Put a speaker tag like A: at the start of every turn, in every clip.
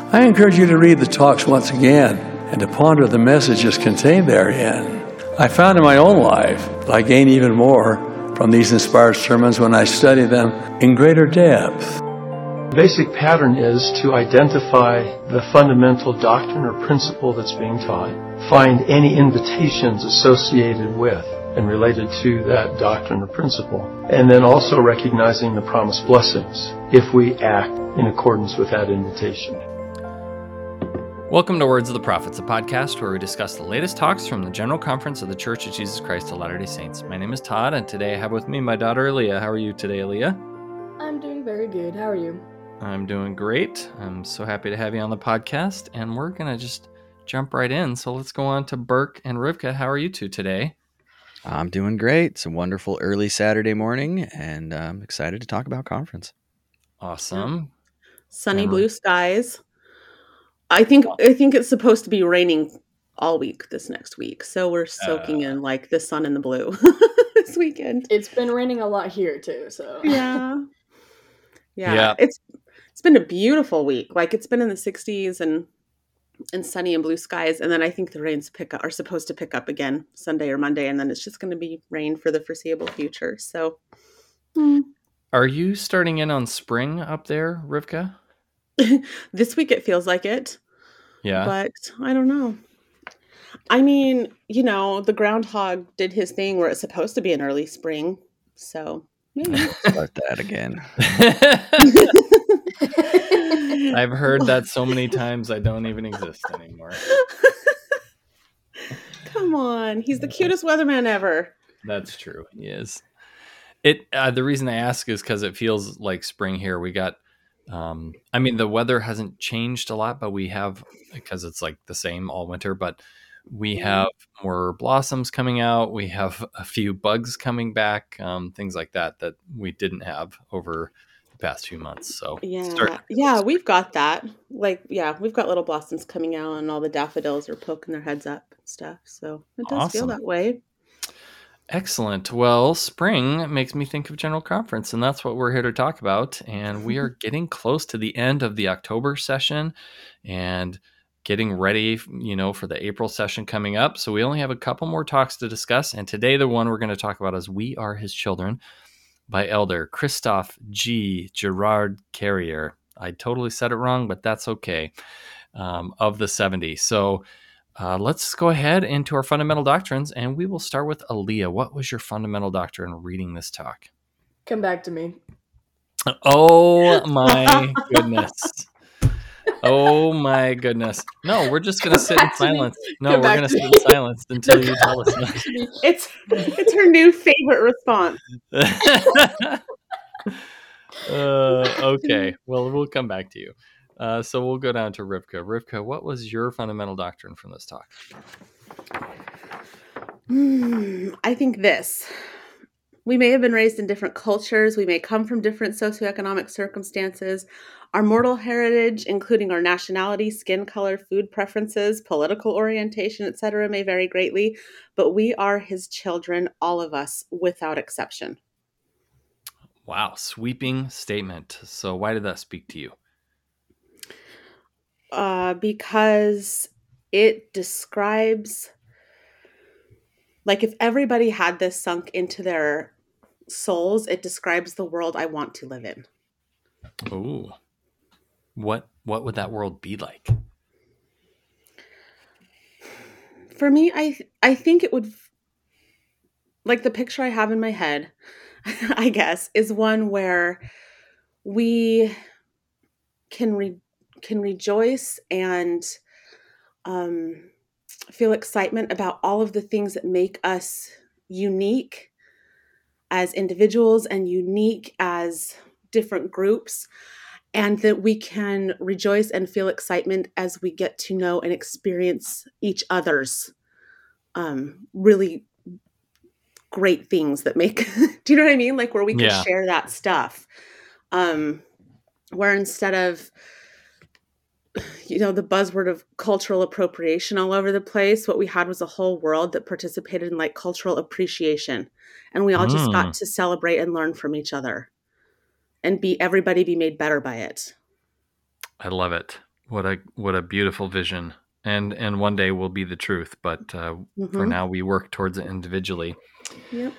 A: I encourage you to read the talks once again and to ponder the messages contained therein. I found in my own life that I gain even more from these inspired sermons when I study them in greater depth.
B: The basic pattern is to identify the fundamental doctrine or principle that's being taught, find any invitations associated with and related to that doctrine or principle, and then also recognizing the promised blessings if we act in accordance with that invitation.
C: Welcome to Words of the Prophets, a podcast where we discuss the latest talks from the General Conference of the Church of Jesus Christ of Latter-day Saints. My name is Todd, and today I have with me my daughter, Aaliyah. How are you today, Aaliyah?
D: I'm doing very good. How are you?
C: I'm doing great. I'm so happy to have you on the podcast, and we're going to just jump right in. So let's go on to Burke and Rivka. How are you two today?
E: I'm doing great. It's a wonderful early Saturday morning, and I'm excited to talk about conference.
C: Awesome.
F: Sunny blue skies. I think it's supposed to be raining all week this next week, so we're soaking in like the sun and the blue this weekend.
D: It's been raining a lot here too, so
F: yeah. It's been a beautiful week. Like it's been in the 60s and sunny and blue skies, and then I think the rains are supposed to pick up again Sunday or Monday, and then it's just going to be rain for the foreseeable future. So,
C: Are you starting in on spring up there, Rivka?
F: This week it feels like it.
C: Yeah.
F: But I don't know. I mean, the groundhog did his thing where it's supposed to be an early spring. So maybe.
E: Start that again.
C: I've heard that so many times I don't even exist anymore.
F: Come on. He's the cutest weatherman ever.
C: That's true. He is. The reason I ask is because it feels like spring here. We got the weather hasn't changed a lot, but we have, because it's like the same all winter, but we have more blossoms coming out. We have a few bugs coming back, things like that we didn't have over the past few months. So
F: we've got that. We've got little blossoms coming out, and all the daffodils are poking their heads up and stuff. So it does feel that way.
C: Excellent. Well, spring makes me think of General Conference, and that's what we're here to talk about. And we are getting close to the end of the October session and getting ready, for the April session coming up. So we only have a couple more talks to discuss. And today, the one we're going to talk about is We Are His Children by Elder Christoph G. Gerard Carrier. I totally said it wrong, but that's okay, of the 70. So let's go ahead into our fundamental doctrines, and we will start with Aaliyah. What was your fundamental doctrine reading this talk?
D: Come back to me.
C: Oh, my goodness. Oh, my goodness. No, we're just going to sit in silence. No, we're going to sit in silence until you tell us.
F: It's her new favorite response.
C: Okay. Well, we'll come back to you. So we'll go down to Rivka. Rivka, what was your fundamental doctrine from this talk?
F: I think this. We may have been raised in different cultures. We may come from different socioeconomic circumstances. Our mortal heritage, including our nationality, skin color, food preferences, political orientation, etc., may vary greatly, but we are his children, all of us, without exception.
C: Wow, sweeping statement. So why did that speak to you?
F: Because it describes, like, if everybody had this sunk into their souls, it describes the world I want to live in.
C: Ooh. What would that world be like?
F: For me, I think it would, like, the picture I have in my head, I guess, is one where we can rejoice and feel excitement about all of the things that make us unique as individuals and unique as different groups, and that we can rejoice and feel excitement as we get to know and experience each other's really great things that make, do you know what I mean? Like where we can share that stuff. Where instead of, the buzzword of cultural appropriation all over the place, what we had was a whole world that participated in like cultural appreciation. And we all just got to celebrate and learn from each other and everybody be made better by it.
C: I love it. What a beautiful vision, and one day will be the truth. But for
F: Mhm.
C: now, we work towards it individually.
F: Yep.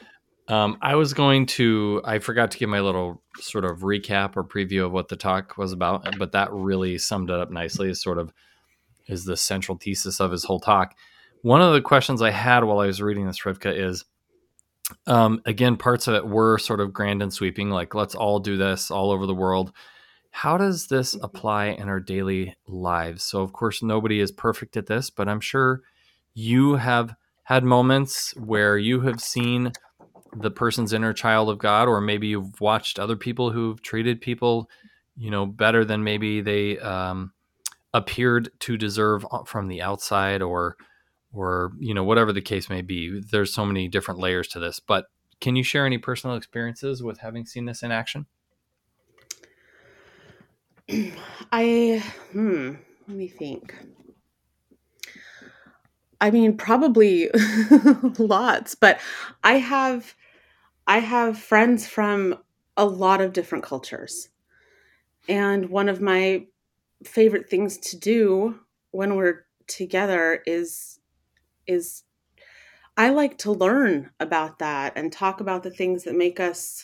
C: I forgot to give my little sort of recap or preview of what the talk was about, but that really summed it up nicely. Is the central thesis of his whole talk. One of the questions I had while I was reading this, Rivka, is again, parts of it were sort of grand and sweeping, like let's all do this all over the world. How does this apply in our daily lives? So, of course, nobody is perfect at this, but I'm sure you have had moments where you have seen the person's inner child of God, or maybe you've watched other people who've treated people, better than maybe they appeared to deserve from the outside, or whatever the case may be. There's so many different layers to this, but can you share any personal experiences with having seen this in action?
F: Let me think. I mean, probably lots, but I have friends from a lot of different cultures. And one of my favorite things to do when we're together is I like to learn about that and talk about the things that make us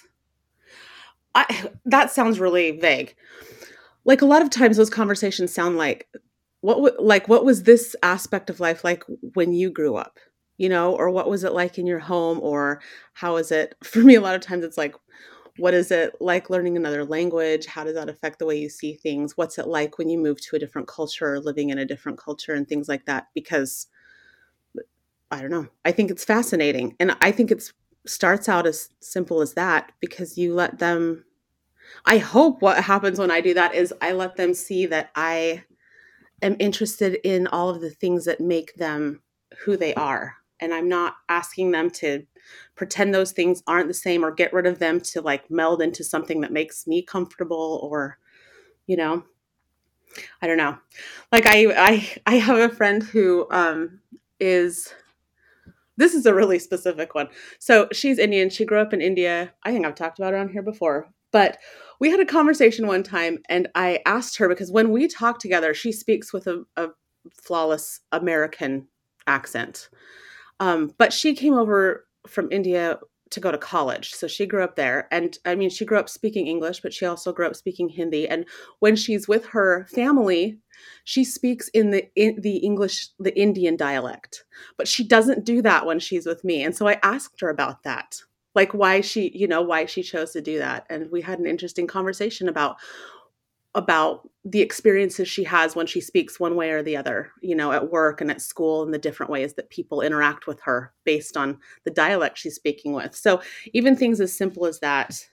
F: that sounds really vague. Like a lot of times those conversations sound like what was this aspect of life like when you grew up? Or what was it like in your home, or how is it for me a lot of times it's like, what is it like learning another language? How does that affect the way you see things? What's it like when you move to a different culture, living in a different culture and things like that? Because I don't know. I think it's fascinating. And I think it starts out as simple as that, because you let them, I hope what happens when I do that is I let them see that I am interested in all of the things that make them who they are. And I'm not asking them to pretend those things aren't the same or get rid of them to like meld into something that makes me comfortable, or, you know, I don't know. Like I have a friend who is this is a really specific one. So she's Indian. She grew up in India. I think I've talked about her on here before. But we had a conversation one time, and I asked her, because when we talk together, she speaks with a flawless American accent. But she came over from India to go to college. So she grew up there. And I mean, she grew up speaking English, but she also grew up speaking Hindi. And when she's with her family, she speaks in the English, the Indian dialect. But she doesn't do that when she's with me. And so I asked her about that, like why she chose to do that. And we had an interesting conversation about the experiences she has when she speaks one way or the other, at work and at school, and the different ways that people interact with her based on the dialect she's speaking with. So even things as simple as that,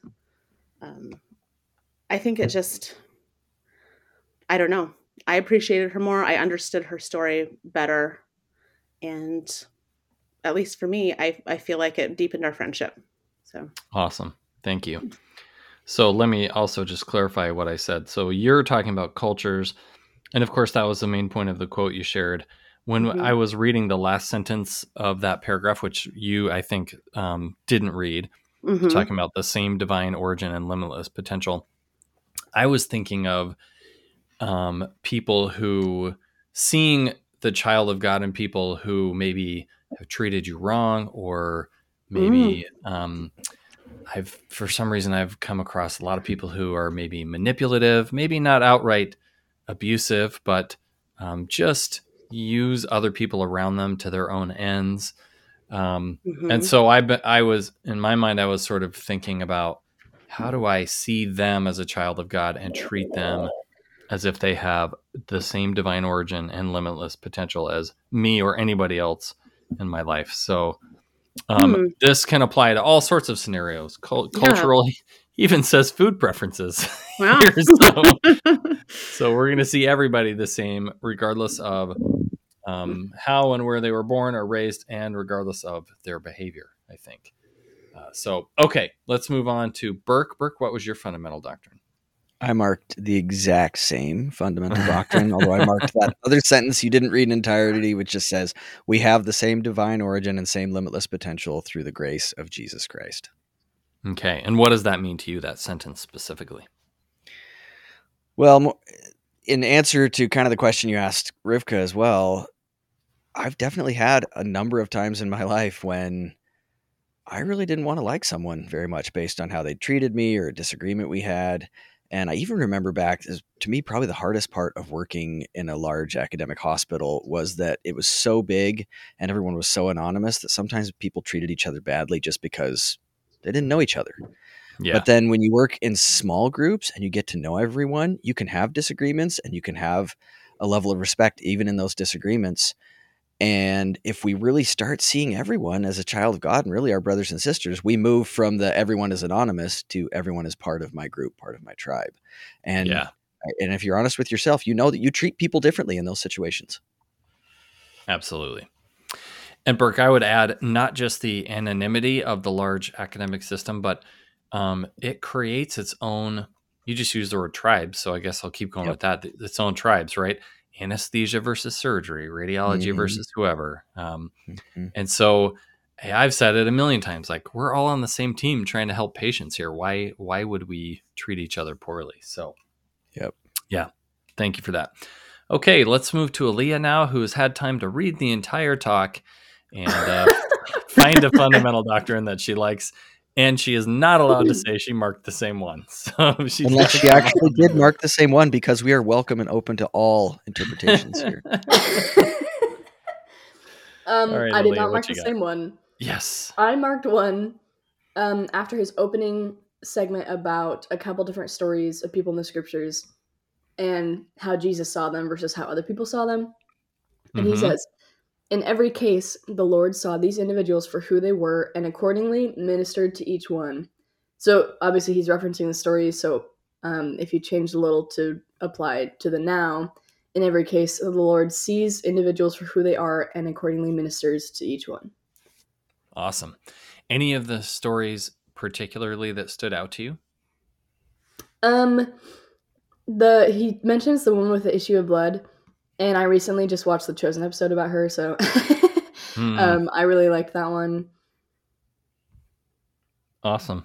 F: I think it just, I don't know. I appreciated her more. I understood her story better. And at least for me, I feel like it deepened our friendship. So
C: Awesome. Thank you. So let me also just clarify what I said. So you're talking about cultures. And of course, that was the main point of the quote you shared. When I was reading the last sentence of that paragraph, which you, I think, didn't read, talking about the same divine origin and limitless potential, I was thinking of people who, seeing the child of God in people who maybe have treated you wrong, or maybe for some reason I've come across a lot of people who are maybe manipulative, maybe not outright abusive, but just use other people around them to their own ends. And so I was, in my mind, I was sort of thinking about, how do I see them as a child of God and treat them as if they have the same divine origin and limitless potential as me or anybody else in my life. So this can apply to all sorts of scenarios. Cultural, even says food preferences.
F: Wow.
C: So we're going to see everybody the same, regardless of how and where they were born or raised, and regardless of their behavior, I think. Okay, let's move on to Burke. Burke, what was your fundamental doctrine?
E: I marked the exact same fundamental doctrine, although I marked that other sentence you didn't read in entirety, which just says, we have the same divine origin and same limitless potential through the grace of Jesus Christ.
C: Okay, and what does that mean to you, that sentence specifically?
E: Well, in answer to kind of the question you asked Rivka as well, I've definitely had a number of times in my life when I really didn't want to like someone very much based on how they treated me or a disagreement we had. And I even remember back, to me, probably the hardest part of working in a large academic hospital was that it was so big and everyone was so anonymous that sometimes people treated each other badly just because they didn't know each other.
C: Yeah.
E: But then when you work in small groups and you get to know everyone, you can have disagreements and you can have a level of respect even in those disagreements. And if we really start seeing everyone as a child of God and really our brothers and sisters, we move from the everyone is anonymous to everyone is part of my group, part of my tribe. And
C: Yeah.
E: and if you're honest with yourself, you know that you treat people differently in those situations.
C: Absolutely. And Burke, I would add not just the anonymity of the large academic system, but it creates its own, you just used the word tribes, so I guess I'll keep going
E: Yep.
C: with that. Its own tribes, right? Anesthesia versus surgery, radiology
E: Mhm.
C: versus whoever.
E: Mhm.
C: And so, hey, I've said it a million times, like we're all on the same team trying to help patients here. Why would we treat each other poorly? So,
E: Yep.
C: yeah, thank you for that. Okay, let's move to Aaliyah now, who has had time to read the entire talk and find a fundamental doctrine that she likes. And she is not allowed to say she marked the same one. So she's
E: Unless
C: got to
E: she
C: come up
E: actually
C: with
E: did
C: another
E: mark the same one, because we are welcome and open to all interpretations here.
C: All right,
D: I did
C: Aaliyah,
D: not
C: what
D: mark
C: you
D: the
C: got?
D: same one.
C: Yes.
D: I marked one after his opening segment about a couple different stories of people in the scriptures and how Jesus saw them versus how other people saw them. And he
C: Mm-hmm.
D: says, in every case, the Lord saw these individuals for who they were and accordingly ministered to each one. So obviously he's referencing the stories. So if you change a little to apply to the now, in every case, the Lord sees individuals for who they are and accordingly ministers to each one.
C: Awesome. Any of the stories particularly that stood out to you?
D: He mentions the woman with the issue of blood, and I recently just watched the Chosen episode about her, so I really liked that one.
C: Awesome.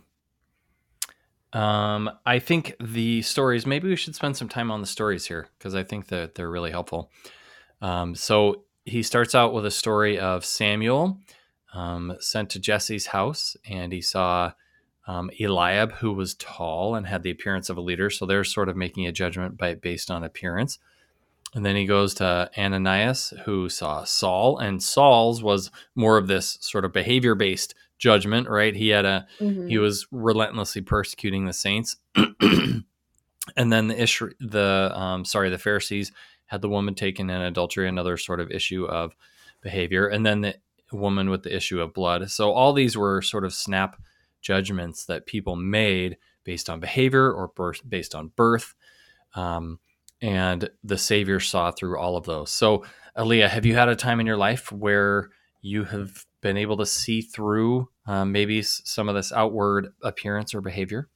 C: I think the stories, maybe we should spend some time on the stories here because I think that they're really helpful. So he starts out with a story of Samuel sent to Jesse's house, and he saw Eliab, who was tall and had the appearance of a leader. So they're sort of making a judgment based on appearance. And then he goes to Ananias, who saw Saul, and Saul's was more of this sort of behavior-based judgment, right? He was relentlessly persecuting the saints. And then the Pharisees had the woman taken in adultery, another sort of issue of behavior, and then the woman with the issue of blood. So all these were sort of snap judgments that people made based on behavior or based on birth. And the Savior saw through all of those. So, Aaliyah, have you had a time in your life where you have been able to see through maybe some of this outward appearance or behavior?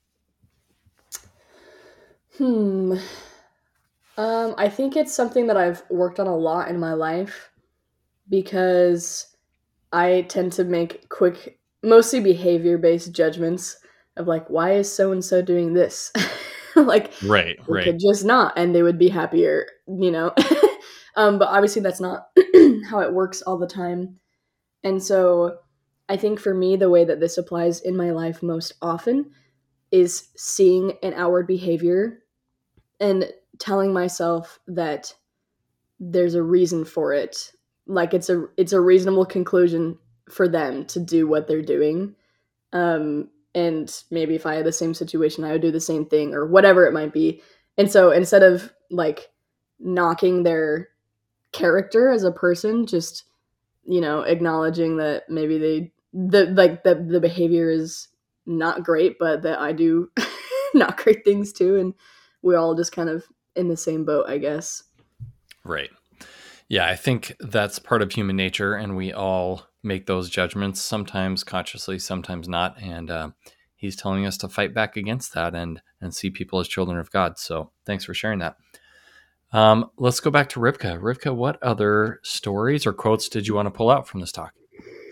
D: I think it's something that I've worked on a lot in my life because I tend to make quick, mostly behavior-based judgments of like, why is so-and-so doing this? Like,
C: Right.
D: they could just not, and they would be happier, you know? But obviously that's not how it works all the time. And so I think for me, the way that this applies in my life most often is seeing an outward behavior and telling myself that there's a reason for it. Like it's a reasonable conclusion for them to do what they're doing. And maybe if I had the same situation, I would do the same thing or whatever it might be. And so instead of like knocking their character as a person, just acknowledging that maybe the behavior is not great, but that I do not great things too, and we're all just kind of in the same boat, I guess.
C: Right. Yeah, I think that's part of human nature, and we all make those judgments, sometimes consciously, sometimes not. And he's telling us to fight back against that and see people as children of God. So thanks for sharing that. Let's go back to Rivka. Rivka, what other stories or quotes did you want to pull out from this talk?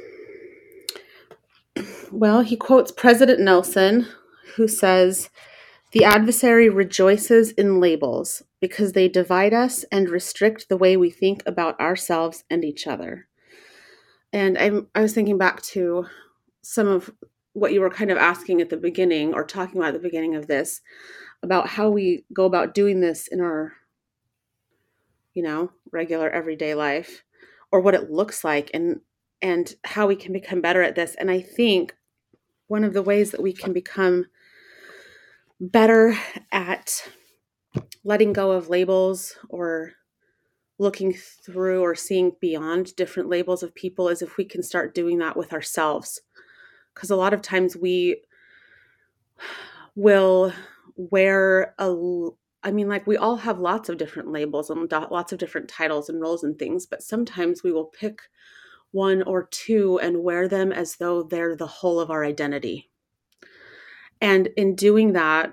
F: Well, he quotes President Nelson, who says, "The adversary rejoices in labels. because they divide us and restrict the way we think about ourselves and each other. And I was thinking back to some of what you were kind of asking at the beginning, or talking about at the beginning of this, about how we go about doing this in our, regular everyday life, or what it looks like, and how we can become better at this. And I think one of the ways that we can become better at letting go of labels, or looking through or seeing beyond different labels of people, is if we can start doing that with ourselves. Because a lot of times we will wear we all have lots of different labels and lots of different titles and roles and things, but sometimes we will pick one or two and wear them as though they're the whole of our identity. And in doing that,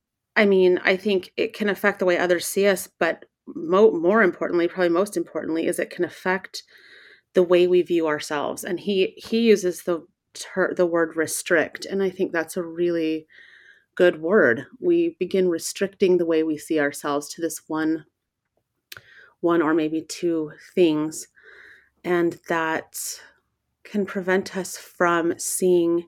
F: I think it can affect the way others see us, but more importantly, probably most importantly, is it can affect the way we view ourselves. And he uses the word restrict, and I think that's a really good word. We begin restricting the way we see ourselves to this one or maybe two things, and that can prevent us from seeing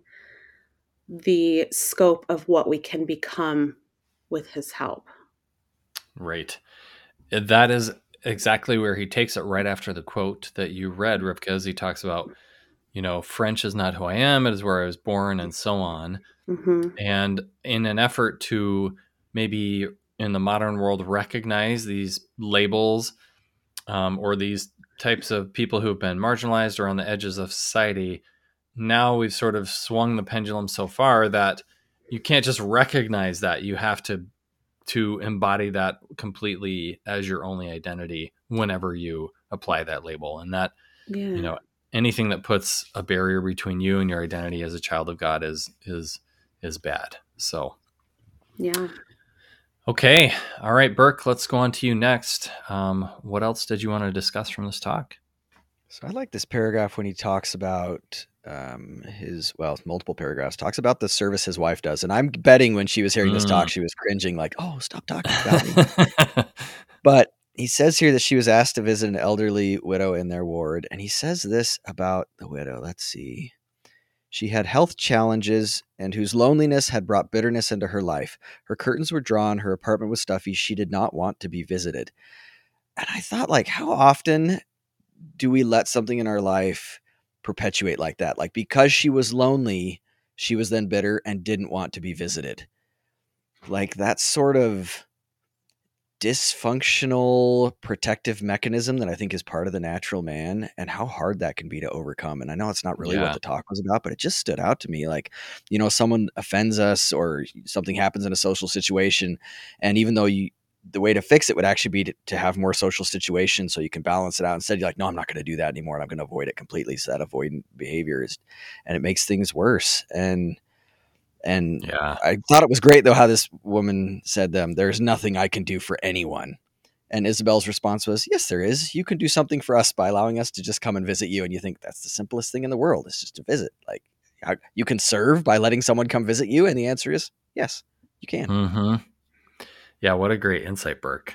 F: the scope of what we can become with his help.
C: Right. That is exactly where he takes it right after the quote that you read, Rivka, as he talks about, French is not who I am, it is where I was born, and so on.
F: Mm-hmm.
C: And in an effort to maybe in the modern world recognize these labels, or these types of people who have been marginalized or on the edges of society, now we've sort of swung the pendulum so far that you can't just recognize that. You have to embody that completely as your only identity whenever you apply that label. And that, anything that puts a barrier between you and your identity as a child of God is bad. So,
F: yeah.
C: Okay. All right, Burke, let's go on to you next. What else did you want to discuss from this talk?
E: So I like this paragraph when he talks about multiple paragraphs, talks about the service his wife does. And I'm betting when she was hearing this talk, she was cringing like, oh, stop talking about me. But he says here that she was asked to visit an elderly widow in their ward. And he says this about the widow. Let's see. She had health challenges and whose loneliness had brought bitterness into her life. Her curtains were drawn. Her apartment was stuffy. She did not want to be visited. And I thought, like, how often do we let something in our life perpetuate like that? Like, because she was lonely, she was then bitter and didn't want to be visited. Like, that sort of dysfunctional protective mechanism that I think is part of the natural man, and how hard that can be to overcome. And I know it's not really what the talk was about, but it just stood out to me. Like, someone offends us or something happens in a social situation, and even though the way to fix it would actually be to have more social situations so you can balance it out. Instead, you're like, no, I'm not going to do that anymore. And I'm going to avoid it completely. So that avoidant behavior and it makes things worse. And I thought it was great though, how this woman said there's nothing I can do for anyone. And Isabel's response was, yes, there is. You can do something for us by allowing us to just come and visit you. And you think that's the simplest thing in the world. It's just to visit. Like, you can serve by letting someone come visit you. And the answer is yes, you can.
C: Mm-hmm. Yeah, what a great insight, Burke.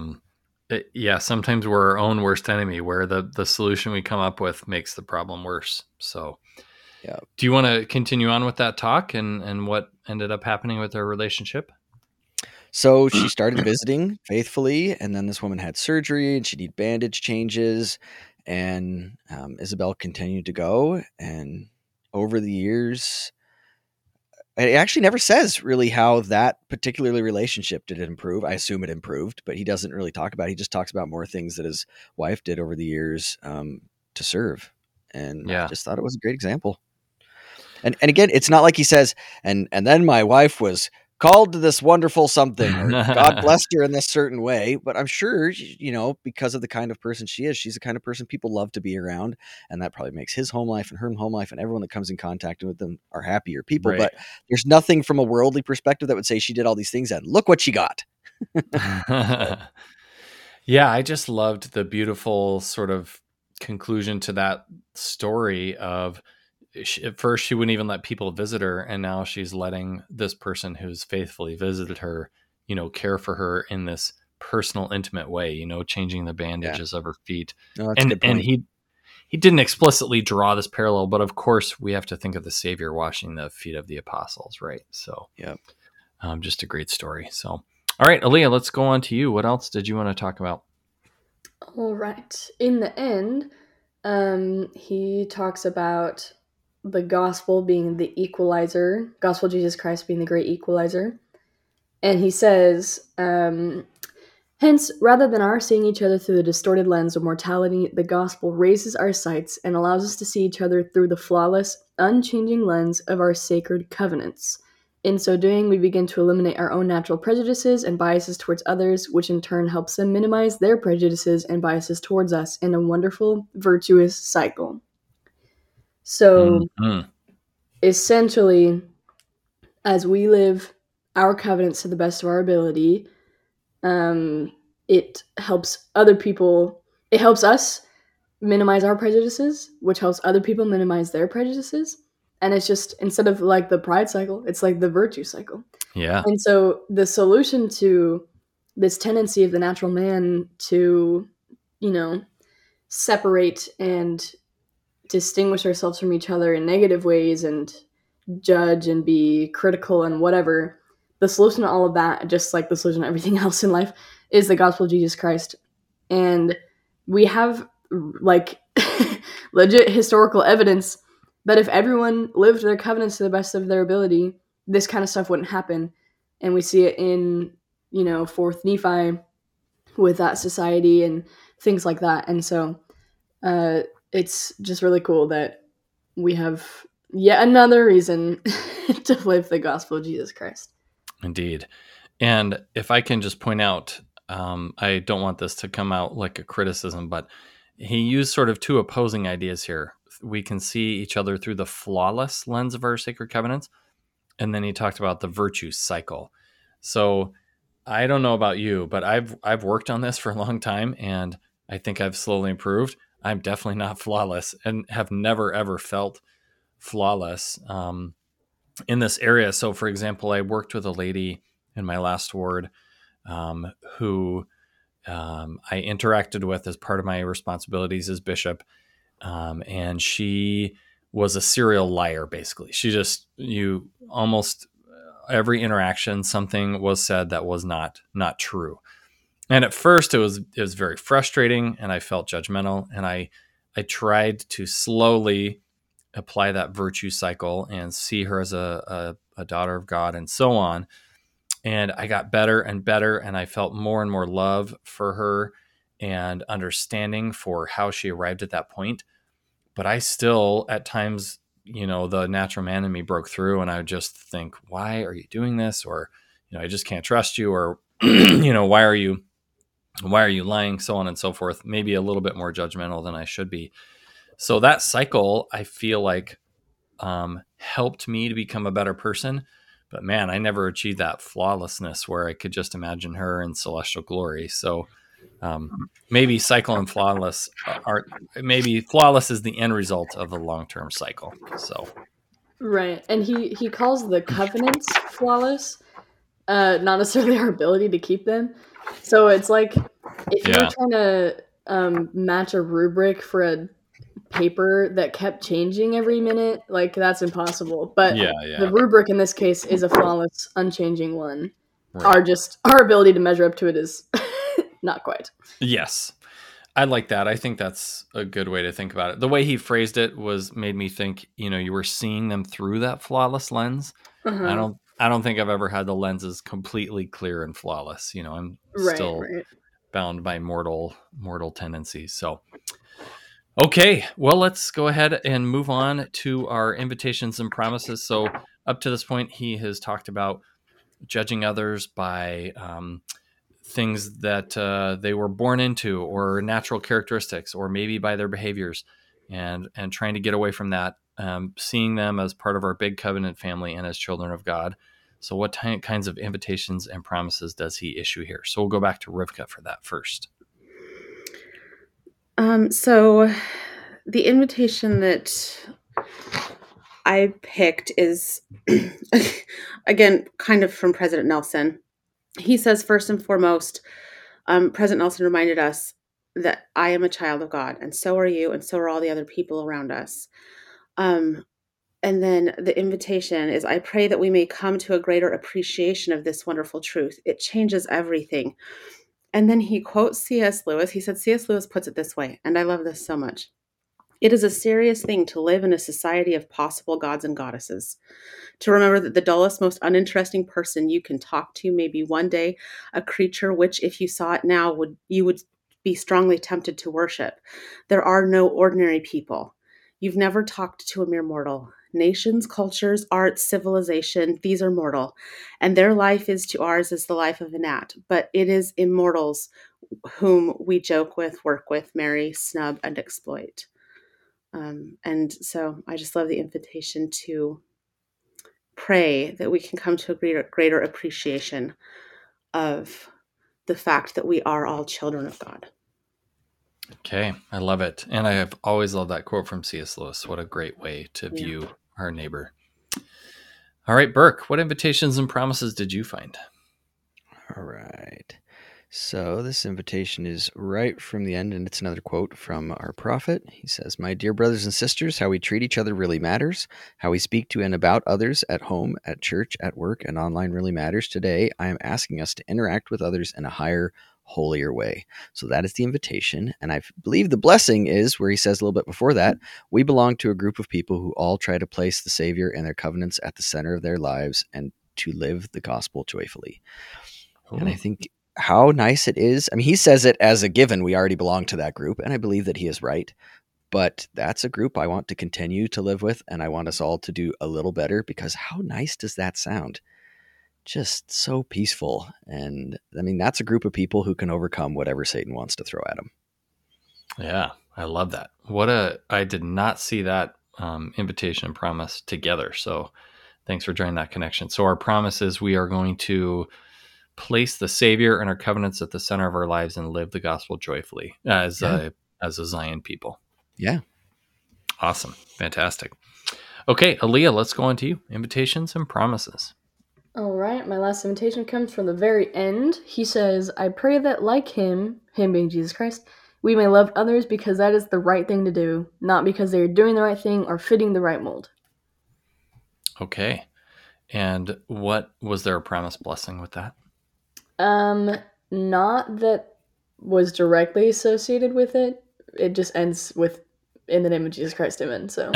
C: Sometimes we're our own worst enemy, where the solution we come up with makes the problem worse. So, do you want to continue on with that talk and what ended up happening with their relationship?
E: So she started visiting faithfully, and then this woman had surgery, and she needed bandage changes, and Isabel continued to go. And over the years, it actually never says really how that particular relationship did it improve. I assume it improved, but he doesn't really talk about it. He just talks about more things that his wife did over the years to serve. And I just thought it was a great example. And again, it's not like he says, and then my wife was called to this wonderful something, or God blessed her in this certain way. But I'm sure, because of the kind of person she is, she's the kind of person people love to be around. And that probably makes his home life and her home life and everyone that comes in contact with them are happier people. Right. But there's nothing from a worldly perspective that would say she did all these things and look what she got.
C: Yeah, I just loved the beautiful sort of conclusion to that story of, at first she wouldn't even let people visit her, and now she's letting this person who's faithfully visited her, care for her in this personal, intimate way, changing the bandages of her feet.
E: No, that's a good
C: And
E: point.
C: he didn't explicitly draw this parallel, but of course we have to think of the Savior washing the feet of the apostles, right? So just a great story. So, all right, Aaliyah, let's go on to you. What else did you want to talk about?
D: All right. In the end, he talks about the gospel being the equalizer, gospel of Jesus Christ being the great equalizer. And he says, hence, rather than our seeing each other through the distorted lens of mortality, the gospel raises our sights and allows us to see each other through the flawless, unchanging lens of our sacred covenants. In so doing, we begin to eliminate our own natural prejudices and biases towards others, which in turn helps them minimize their prejudices and biases towards us in a wonderful, virtuous cycle. So, essentially, as we live our covenants to the best of our ability, it helps other people. It helps us minimize our prejudices, which helps other people minimize their prejudices. And it's just, instead of like the pride cycle, it's like the virtue cycle.
C: Yeah.
D: And so the solution to this tendency of the natural man to, separate and distinguish ourselves from each other in negative ways and judge and be critical and whatever, the solution to all of that, just like the solution to everything else in life, is the gospel of Jesus Christ. And we have like legit historical evidence that if everyone lived their covenants to the best of their ability, this kind of stuff wouldn't happen. And we see it in, 4th Nephi with that society and things like that. And so it's just really cool that we have yet another reason to live the gospel of Jesus Christ.
C: Indeed. And if I can just point out, I don't want this to come out like a criticism, but he used sort of two opposing ideas here. We can see each other through the flawless lens of our sacred covenants. And then he talked about the virtue cycle. So I don't know about you, but I've worked on this for a long time, and I think I've slowly improved. I'm definitely not flawless and have never, ever felt flawless in this area. So, for example, I worked with a lady in my last ward who I interacted with as part of my responsibilities as bishop. And she was a serial liar, basically. You almost every interaction, something was said that was not true. And at first it was very frustrating, and I felt judgmental, and I tried to slowly apply that virtue cycle and see her as a daughter of God and so on. And I got better and better, and I felt more and more love for her and understanding for how she arrived at that point. But I still, at times, the natural man in me broke through, and I would just think, why are you doing this? Or, I just can't trust you, or, why are you lying? So on and so forth. Maybe a little bit more judgmental than I should be. So that cycle, I feel like, helped me to become a better person. But man, I never achieved that flawlessness where I could just imagine her in celestial glory. So maybe cycle and flawless maybe flawless is the end result of a long-term cycle. So
D: right. And he calls the covenants flawless, not necessarily our ability to keep them. So it's like if you were trying to match a rubric for a paper that kept changing every minute, like that's impossible. But the rubric in this case is a flawless, unchanging one. Right. Our ability to measure up to it is not quite.
C: Yes. I like that. I think that's a good way to think about it. The way he phrased it made me think, you were seeing them through that flawless lens. Uh-huh. I don't think I've ever had the lenses completely clear and flawless. I'm still bound by mortal tendencies. So, okay, well, let's go ahead and move on to our invitations and promises. So up to this point, he has talked about judging others by things that they were born into, or natural characteristics, or maybe by their behaviors, and trying to get away from that, seeing them as part of our big covenant family and as children of God. So what kinds of invitations and promises does he issue here? So we'll go back to Rivka for that first.
F: So the invitation that I picked is, again, kind of from President Nelson. He says, first and foremost, President Nelson reminded us that I am a child of God, and so are you, and so are all the other people around us. And then the invitation is, I pray that we may come to a greater appreciation of this wonderful truth. It changes everything. And then he quotes C.S. Lewis. He said, C.S. Lewis puts it this way, and I love this so much. It is a serious thing to live in a society of possible gods and goddesses. To remember that the dullest, most uninteresting person you can talk to may be one day a creature which, if you saw it now, you would be strongly tempted to worship. There are no ordinary people. You've never talked to a mere mortal. Nations, cultures, arts, civilization, these are mortal, and their life is to ours as the life of a gnat. But it is immortals whom we joke with, work with, marry, snub, and exploit. And so I just love the invitation to pray that we can come to a greater appreciation of the fact that we are all children of God.
C: Okay, I love it. And I have always loved that quote from C.S. Lewis. What a great way to view our neighbor. All right, Burke, what invitations and promises did you find?
E: All right. So this invitation is right from the end, and it's another quote from our prophet. He says, "My dear brothers and sisters, how we treat each other really matters. How we speak to and about others at home, at church, at work, and online really matters. Today, I am asking us to interact with others in a higher, holier way." So that is the invitation. And I believe the blessing is where he says a little bit before that, we belong to a group of people who all try to place the Savior and their covenants at the center of their lives and to live the gospel joyfully. Ooh. And I think how nice it is. I mean, he says it as a given. We already belong to that group, and I believe that he is right. But that's a group I want to continue to live with, and I want us all to do a little better, because how nice does that sound? Just so peaceful. And I mean, that's a group of people who can overcome whatever Satan wants to throw at them.
C: Yeah, I love that. I did not see that invitation and promise together. So thanks for drawing that connection. So our promise is we are going to place the Savior and our covenants at the center of our lives and live the gospel joyfully as a Zion people.
E: Yeah.
C: Awesome. Fantastic. Okay, Aaliyah, let's go on to you. Invitations and promises.
D: All right, my last invitation comes from the very end. He says, I pray that like him being Jesus Christ, we may love others because that is the right thing to do, not because they are doing the right thing or fitting the right mold.
C: Okay. And what was there a promise blessing with that?
D: Not that was directly associated with it. It just ends with, in the name of Jesus Christ, amen. So.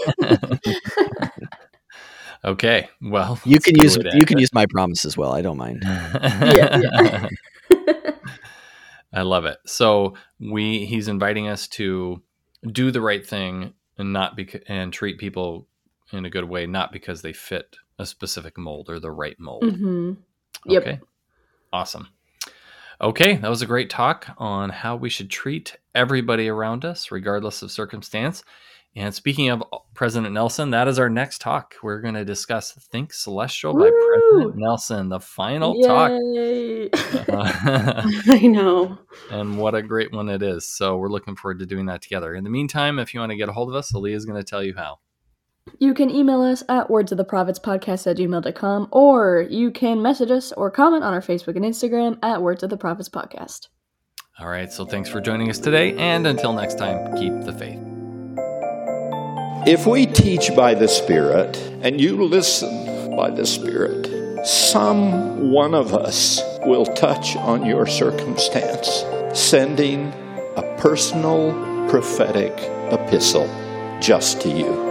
C: Okay. Well,
E: you can use my promise as well. I don't mind.
D: Yeah.
C: I love it. So he's inviting us to do the right thing and treat people in a good way, not because they fit a specific mold or the right mold.
D: Mm-hmm. Yep.
C: Okay. Awesome. Okay, that was a great talk on how we should treat everybody around us, regardless of circumstance. And speaking of President Nelson, that is our next talk. We're going to discuss Think Celestial by President Nelson, the final talk.
F: I know.
C: And what a great one it is. So we're looking forward to doing that together. In the meantime, if you want to get a hold of us, Aaliyah is going to tell you how.
D: You can email us at wordsoftheprophets@gmail.com, or you can message us or comment on our Facebook and Instagram at Words of the Prophets Podcast.
C: All right, so thanks for joining us today, and until next time, keep the faith.
G: If we teach by the Spirit and you listen by the Spirit, some one of us will touch on your circumstance, sending a personal prophetic epistle just to you.